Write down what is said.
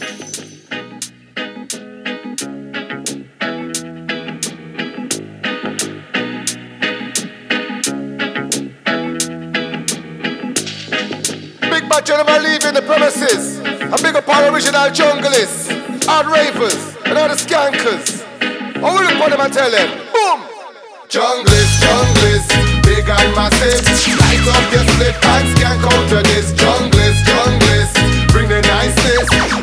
Big batch of them leaving the premises. A big up our original junglists, hard ravers, and all the skankers. I will look for them and tell them, boom! Junglists, junglists, big and massive. Light up your split and skank out to this. Junglists, junglists, bring the niceness.